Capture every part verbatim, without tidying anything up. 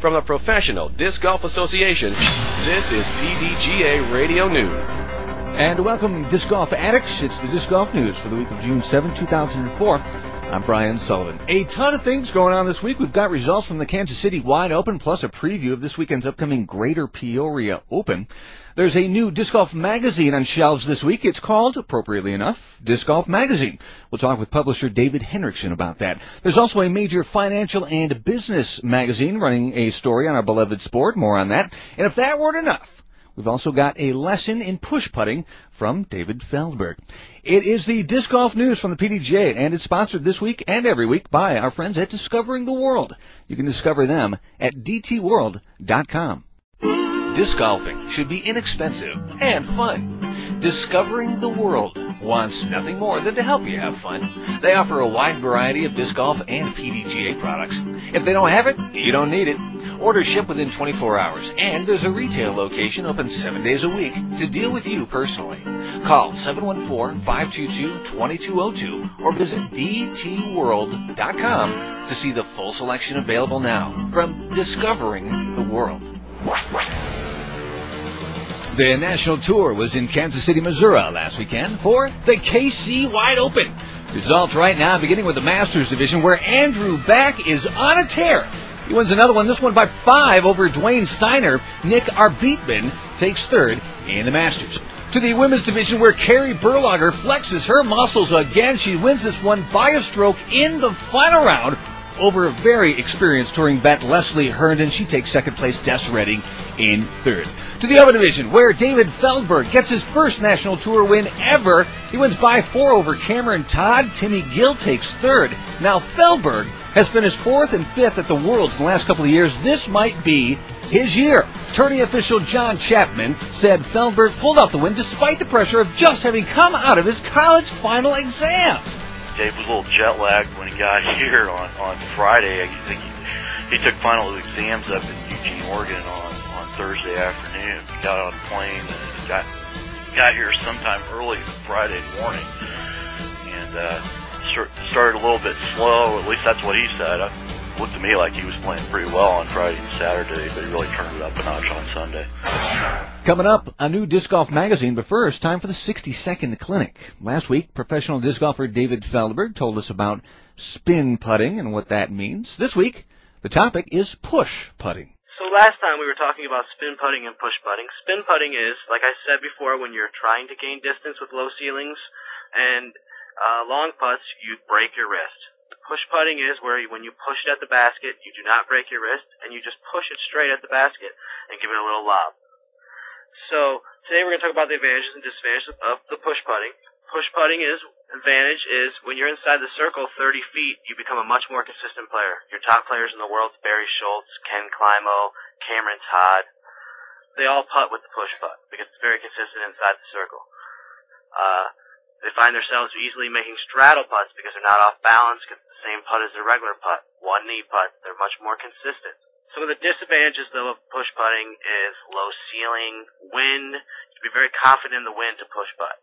From the Professional Disc Golf Association, this is P D G A Radio News. And welcome, Disc Golf Addicts. It's the Disc Golf News for the week of June seventh, two thousand four. I'm Brian Sullivan. A ton of things going on this week. We've got results from the Kansas City Wide Open, plus a preview of this weekend's upcoming Greater Peoria Open. There's a new Disc Golf magazine on shelves this week. It's called, appropriately enough, Disc Golf Magazine. We'll talk with publisher David Henriksen about that. There's also a major financial and business magazine running a story on our beloved sport. More on that. And if that weren't enough, we've also got a lesson in push putting from David Feldberg. It is the Disc Golf News from the P D G A, and it's sponsored this week and every week by our friends at Discovering the World. You can discover them at d t world dot com. Disc golfing should be inexpensive and fun. Discovering the World wants nothing more than to help you have fun. They offer a wide variety of disc golf and P D G A products. If they don't have it, you don't need it. Orders ship within twenty-four hours, and there's a retail location open seven days a week to deal with you personally. Call seven one four, five two two, two two zero two or visit d t world dot com to see the full selection available now from Discovering the World. The national tour was in Kansas City, Missouri last weekend for the K C Wide Open. Results right now, beginning with the Masters division, where Andrew Back is on a tear. He wins another one, this one by five over Dwayne Steiner. Nick Arbitman takes third in the Masters. To the women's division, where Carrie Berlager flexes her muscles again. She wins this one by a stroke in the final round over a very experienced touring vet, Leslie Herndon. She takes second place, Des Redding in third. To the other division, where David Feldberg gets his first national tour win ever. He wins by four over Cameron Todd. Timmy Gill takes third. Now Feldberg has finished fourth and fifth at the Worlds in the last couple of years. This might be his year. Tourney official John Chapman said Feldberg pulled off the win despite the pressure of just having come out of his college final exams. Dave was a little jet lagged when he got here on, on Friday. I think he, he took final exams up in Eugene, Oregon on, on Thursday afternoon. He got on a plane and got got here sometime early Friday morning and uh, start, started a little bit slow. At least that's what he said. It looked to me like he was playing pretty well on Friday and Saturday, but he really turned it up a notch on Sunday. Coming up, a new Disc Golf magazine, but first, time for the sixty-second Clinic. Last week, professional disc golfer David Feldberg told us about spin putting and what that means. This week, the topic is push putting. So last time we were talking about spin putting and push putting. Spin putting is, like I said before, when you're trying to gain distance with low ceilings and uh, long putts, you break your wrist. Push putting is where you, when you push it at the basket, you do not break your wrist, and you just push it straight at the basket and give it a little lob. So today we're going to talk about the advantages and disadvantages of the push putting. Push putting is, advantage is when you're inside the circle thirty feet, you become a much more consistent player. Your top players in the world, Barry Schultz, Ken Climo, Cameron Todd, they all putt with the push putt because it's very consistent inside the circle. Uh, they find themselves easily making straddle putts because they're not off balance because it's the same putt as their regular putt. One knee putt. They're much more consistent. Some of the disadvantages, though, of push putting is low ceiling, wind. You have to be very confident in the wind to push putt.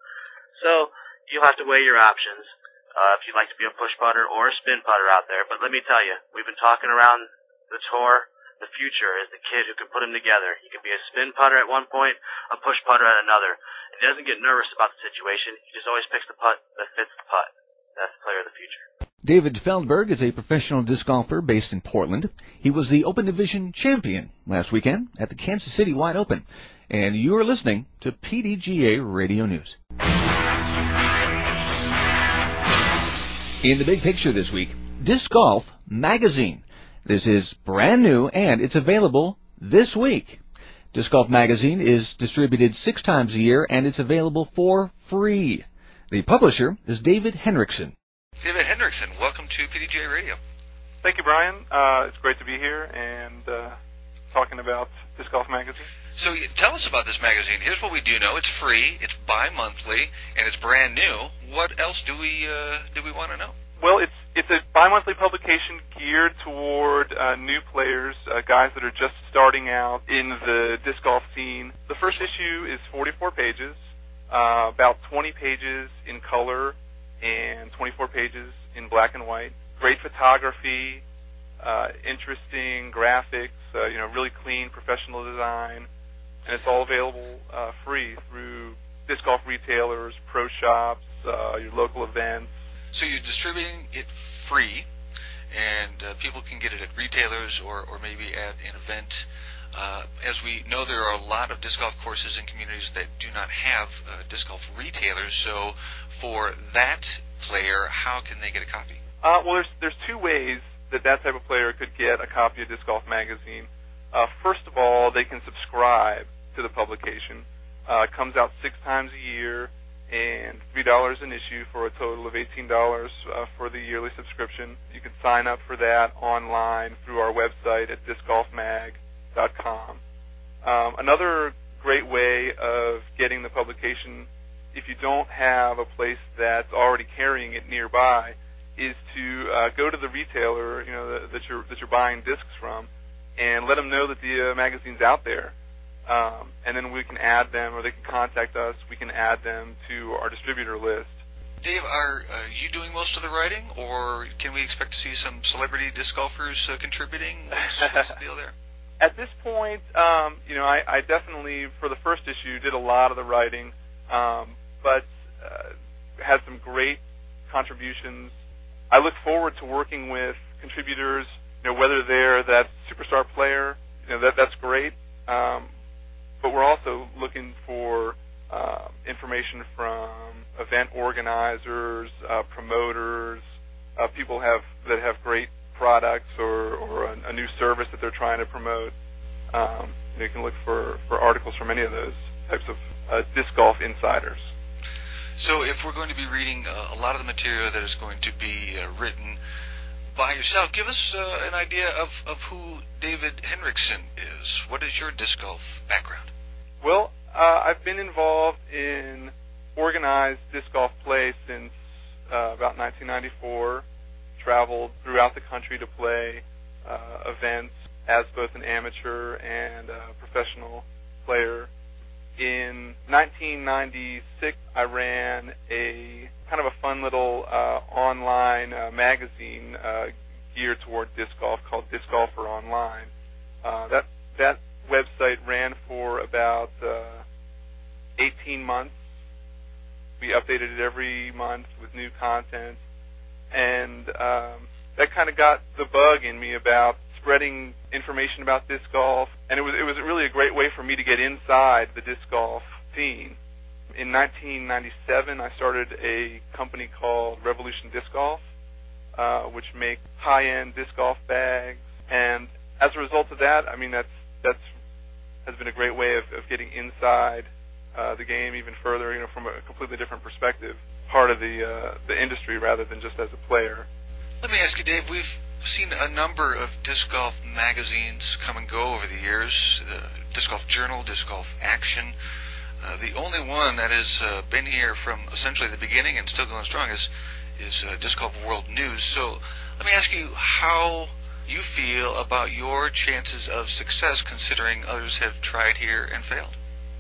So you'll have to weigh your options uh, if you'd like to be a push putter or a spin putter out there. But let me tell you, we've been talking around the tour. The future is the kid who can put them together. He can be a spin putter at one point, a push putter at another. He doesn't get nervous about the situation. He just always picks the putt that fits the putt. That's the player of the future. David Feldberg is a professional disc golfer based in Portland. He was the Open Division champion last weekend at the Kansas City Wide Open. And you are listening to P D G A Radio News. In the big picture this week, Disc Golf Magazine. This is brand new, and it's available this week. Disc Golf Magazine is distributed six times a year, and it's available for free. The publisher is David Henriksen. David Henriksen, welcome to P D G A Radio. Thank you, Brian. Uh, it's great to be here and uh, talking about Disc Golf Magazine. So tell us about this magazine. Here's what we do know. It's free, it's bi-monthly, and it's brand new. What else do we uh, do we want to know? Well, it's it's a bi-monthly publication geared toward uh, new players, uh, guys that are just starting out in the disc golf scene. The first issue is forty-four pages, uh, about twenty pages in color and twenty-four pages in black and white. Great photography, uh, interesting graphics, uh, you know, really clean professional design, and it's all available uh, free through disc golf retailers, pro shops, uh, your local events. So you're distributing it free, and uh, people can get it at retailers or, or maybe at an event. Uh, as we know, there are a lot of disc golf courses in communities that do not have uh, disc golf retailers. So for that player, how can they get a copy? Uh, well, there's there's two ways that that type of player could get a copy of Disc Golf Magazine. Uh, first of all, they can subscribe to the publication. Uh, it comes out six times a year, and three dollars an issue for a total of eighteen dollars uh, for the yearly subscription. You can sign up for that online through our website at disc golf mag dot com. Um, another great way of getting the publication, if you don't have a place that's already carrying it nearby, is to uh, go to the retailer, you know, that, that you're that you're buying discs from, and let them know that the uh, magazine's out there. Um, and then we can add them, or they can contact us. We can add them to our distributor list. Dave, are uh, you doing most of the writing, or can we expect to see some celebrity disc golfers uh, contributing? What's, what's the deal there? At this point, um, you know, I, I definitely, for the first issue, did a lot of the writing, um, but uh, had some great contributions. I look forward to working with contributors, you know, whether they're that superstar player, you know, that that's great. Um, but we're also looking for uh, information from event organizers, uh, promoters, uh, people have that have great products or, or a, a new service that they're trying to promote. Um, you can look for, for articles from any of those types of uh, disc golf insiders. So if we're going to be reading uh, a lot of the material that is going to be uh, written by yourself, give us uh, an idea of, of who David Henriksen is. What is your disc golf background? Well, uh, I've been involved in organized disc golf play since uh, about nineteen ninety-four. Traveled throughout the country to play uh, events as both an amateur and a professional player. In nineteen ninety-six, I ran a kind of a fun little uh, online uh, magazine uh, geared toward disc golf called Disc Golfer Online. Uh, that that website ran for about uh, eighteen months. We updated it every month with new content. And um, that kind of got the bug in me about spreading information about disc golf, and it was it was really a great way for me to get inside the disc golf scene. In nineteen ninety-seven, I started a company called Revolution Disc Golf, uh, which makes high-end disc golf bags, and as a result of that, I mean that's that's has been a great way of, of getting inside uh, the game even further, you know, from a completely different perspective. Part of the uh, the industry rather than just as a player. Let me ask you, Dave, we've seen a number of disc golf magazines come and go over the years. Uh, Disc Golf Journal, Disc Golf Action. Uh, the only one that has uh, been here from essentially the beginning and still going strong is, is uh, Disc Golf World News. So let me ask you how you feel about your chances of success considering others have tried here and failed.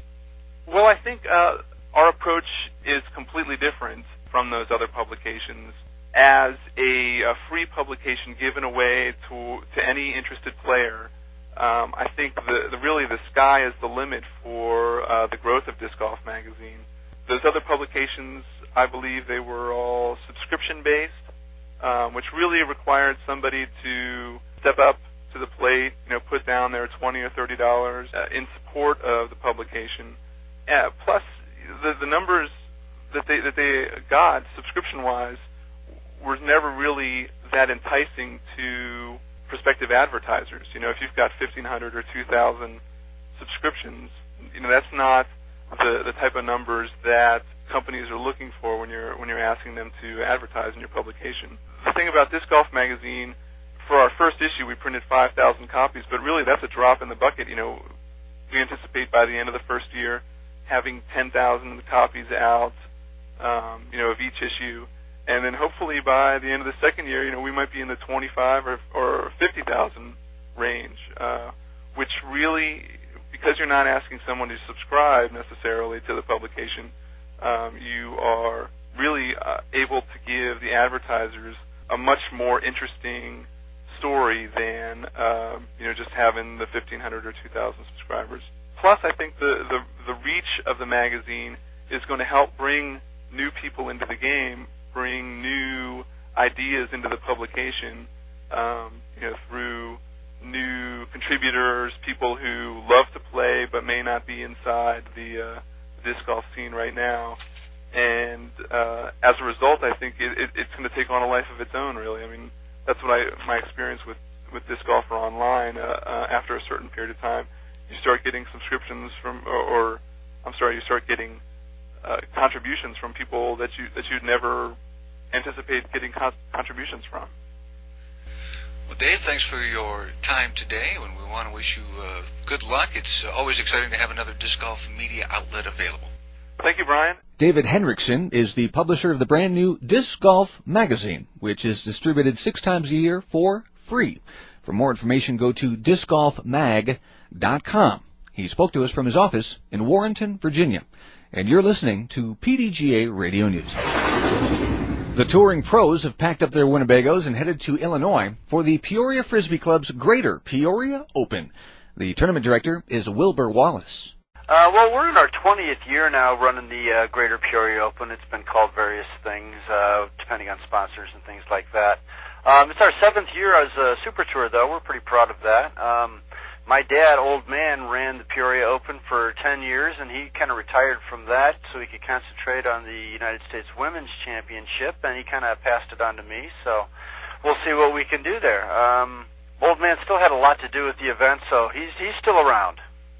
Well, I think uh, our approach is completely different from those other publications. As a, a free publication given away to to any interested player, um, I think the, the really the sky is the limit for uh, the growth of Disc Golf Magazine. Those other publications, I believe they were all subscription-based, um, which really required somebody to step up to the plate, you know, put down their twenty or thirty dollars uh, in support of the publication. Uh, plus, the, the numbers that they that they got subscription-wise were never really that enticing to prospective advertisers. You know, if you've got fifteen hundred or two thousand subscriptions, you know that's not the the type of numbers that companies are looking for when you're when you're asking them to advertise in your publication. The thing about Disc Golf Magazine, for our first issue, we printed five thousand copies, but really that's a drop in the bucket. You know, we anticipate by the end of the first year having ten thousand copies out, um, you know, of each issue, and then hopefully by the end of the second year, you know, we might be in the twenty-five or, or fifty thousand range, uh, which really, because you're not asking someone to subscribe necessarily to the publication, um, you are really uh, able to give the advertisers a much more interesting story than uh, you know just having the fifteen hundred or two thousand subscribers. Plus, I think the, the the reach of the magazine is going to help bring new people into the game, bring new ideas into the publication, um, you know, through new contributors, people who love to play but may not be inside the uh, disc golf scene right now. And uh, as a result, I think it, it, it's going to take on a life of its own, really. I mean, that's what I my experience with, with Disc Golfer Online. Uh, uh, after a certain period of time, you start getting subscriptions from, or, or I'm sorry, you start getting uh, contributions from people that you that you'd never anticipate getting con- contributions from. Well, Dave, thanks for your time today, and we want to wish you uh, good luck. It's uh, always exciting to have another disc golf media outlet available. Thank you, Brian. David Henriksen is the publisher of the brand new Disc Golf magazine, which is distributed six times a year for free. For more information, go to disc golf mag dot com. He spoke to us from his office in Warrenton, Virginia. And you're listening to P D G A Radio News. The touring pros have packed up their Winnebagos and headed to Illinois for the Peoria Frisbee Club's Greater Peoria Open. The tournament director is Wilbur Wallace. Uh, well, we're in our twentieth year now running the uh, Greater Peoria Open. It's been called various things, uh, depending on sponsors and things like that. Um, it's our seventh year as a Super Tour, though. We're pretty proud of that. Um, my dad, Old Man, ran the Peoria Open for ten years, and he kind of retired from that so he could concentrate on the United States Women's Championship, and he kind of passed it on to me. So we'll see what we can do there. Um, Old Man still had a lot to do with the event, so he's he's still around.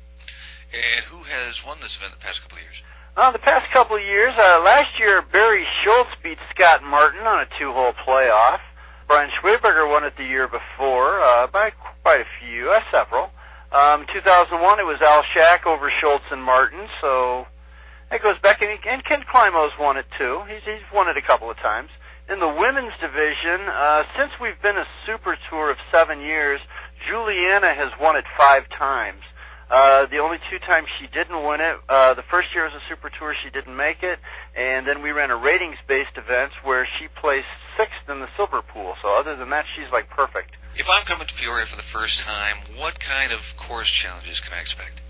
And who has won this event the past couple of years? Uh, the past couple of years, uh, last year, Barry Schultz beat Scott Martin on a two-hole playoff. Brian Schweberger won it the year before, uh, by quite a few, uh, several. Um, two thousand one, it was Al Shack over Schultz and Martin, so that goes back, and, and Ken Klimo's won it too. He's, he's won it a couple of times. In the women's division, uh, since we've been a Super Tour of seven years, Juliana has won it five times. Uh, the only two times she didn't win it, uh, the first year as a Super Tour, she didn't make it, and then we ran a ratings-based event where she placed sixth in the silver pool. So other than that, she's like perfect. If I'm coming to Peoria for the first time, what kind of course challenges can I expect?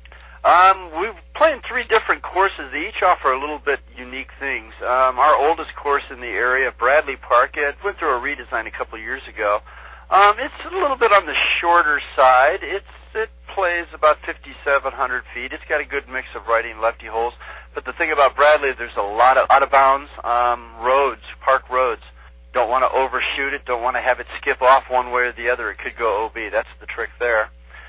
Um, we're playing three different courses. They each offer a little bit unique things. Um, our oldest course in the area, Bradley Park, it went through a redesign a couple of years ago. Um, it's a little bit on the shorter side. It's it plays about fifty-seven hundred feet. It's got a good mix of righty and lefty holes. But the thing about Bradley, there's a lot of out-of-bounds um, roads, park roads. Don't want to overshoot it. Don't want to have it skip off one way or the other. It could go O B. That's the trick there.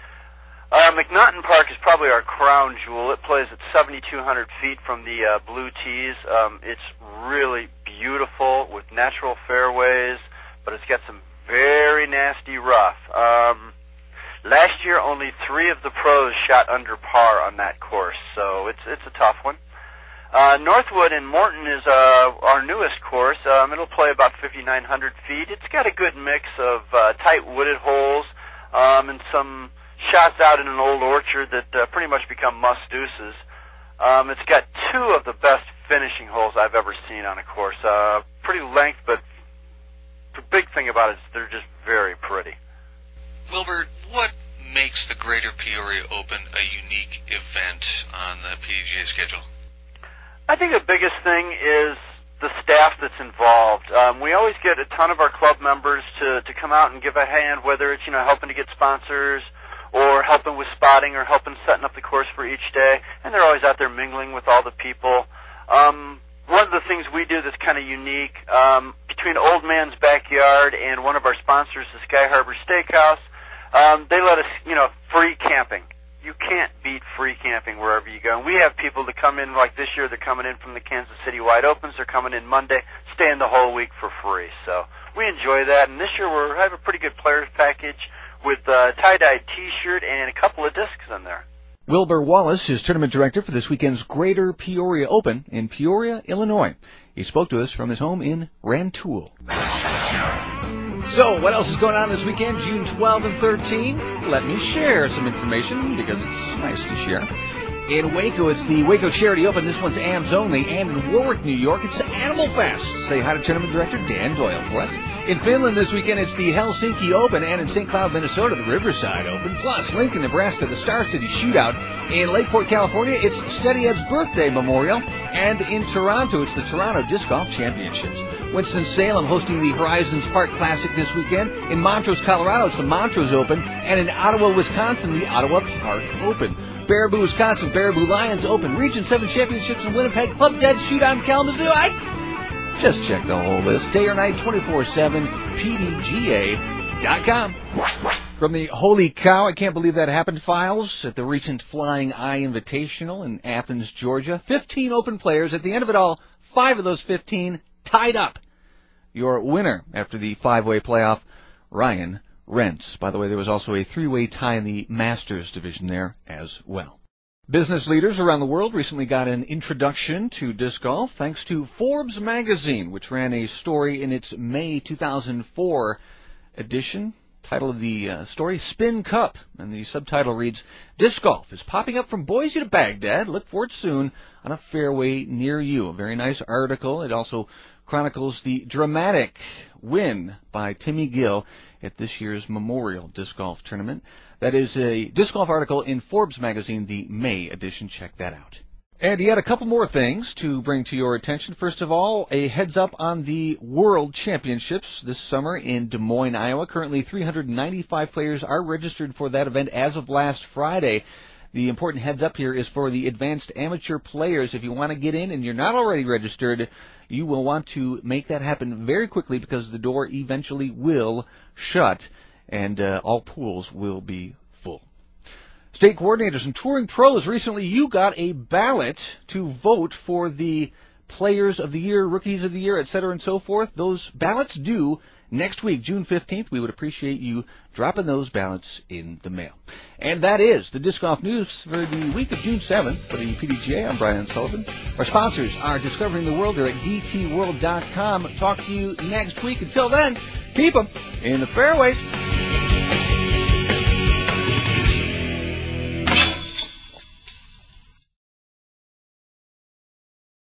Uh, McNaughton Park is probably our crown jewel. It plays at seventy-two hundred feet from the uh, blue tees. Um, it's really beautiful with natural fairways, but it's got some very nasty rough. Um, last year, only three of the pros shot under par on that course, so it's it's a tough one. Uh, Northwood in Morton is uh, our newest course. Um, it'll play about fifty-nine hundred feet. It's got a good mix of uh, tight wooded holes um, and some shots out in an old orchard that uh, pretty much become must-deuces. Um, it's got two of the best finishing holes I've ever seen on a course. Uh, pretty length, but the big thing about it is they're just very pretty. Wilbur, what makes the Greater Peoria Open a unique event on the P D G A schedule? I think the biggest thing is the staff that's involved. Um, we always get a ton of our club members to, to come out and give a hand, whether it's, you know, helping to get sponsors or helping with spotting or helping setting up the course for each day. And they're always out there mingling with all the people. Um, one of the things we do that's kind of unique, um, between Old Man's Backyard and one of our sponsors, the Sky Harbor Steakhouse, um, they let us, you know, free camping. You can't beat free camping wherever you go. And we have people that come in, like this year, they're coming in from the Kansas City Wide Opens. They're coming in Monday, staying the whole week for free. So we enjoy that. And this year we have a pretty good players package with a tie-dyed T-shirt and a couple of discs in there. Wilbur Wallace is tournament director for this weekend's Greater Peoria Open in Peoria, Illinois. He spoke to us from his home in Rantoul. So, what else is going on this weekend, June twelfth and thirteenth? Let me share some information, because it's nice to share. In Waco, it's the Waco Charity Open. This one's A M S only. And in Warwick, New York, it's A Animal Fest. Say hi to Tournament Director Dan Doyle for us. In Finland this weekend, it's the Helsinki Open, and in Saint Cloud, Minnesota, the Riverside Open. Plus, Lincoln, Nebraska, the Star City Shootout. In Lakeport, California, it's Steady Ed's Birthday Memorial. And in Toronto, it's the Toronto Disc Golf Championships. Winston-Salem hosting the Horizons Park Classic this weekend. In Montrose, Colorado, it's the Montrose Open. And in Ottawa, Wisconsin, the Ottawa Park Open. Baraboo, Wisconsin, Baraboo Lions Open. Region seven Championships in Winnipeg. Club Dead Shootout in Kalamazoo. I just check the whole list. Day or night, twenty-four seven, P D G A dot com. From the Holy Cow, I can't believe that happened files at the recent Flying Eye Invitational in Athens, Georgia. fifteen open players. At the end of it all, five of those fifteen tied up. Your winner after the five-way playoff, Ryan Rentz. By the way, there was also a three-way tie in the Masters division there as well. Business leaders around the world recently got an introduction to disc golf thanks to Forbes magazine, which ran a story in its May two thousand four edition. Title of the uh, story, Spin Cup, and the subtitle reads, Disc golf is popping up from Boise to Baghdad. Look for it soon on a fairway near you. A very nice article. It also chronicles the dramatic win by Timmy Gill at this year's Memorial Disc Golf Tournament. That is a disc golf article in Forbes magazine, the May edition. Check that out. And yet a couple more things to bring to your attention. First of all, a heads up on the World Championships this summer in Des Moines, Iowa. Currently three hundred ninety-five players are registered for that event as of last Friday. The important heads up here is for the advanced amateur players. If you want to get in and you're not already registered, you will want to make that happen very quickly because the door eventually will shut and uh, all pools will be full. State coordinators and touring pros, recently you got a ballot to vote for the players of the year, rookies of the year, et cetera, and so forth. Those ballots due next week, June fifteenth. We would appreciate you dropping those ballots in the mail. And that is the Disc Golf News for the week of June seventh. For the P D G A, I'm Brian Sullivan. Our sponsors are Discovering the World. They're at D T world dot com. Talk to you next week. Until then, keep them in the fairways.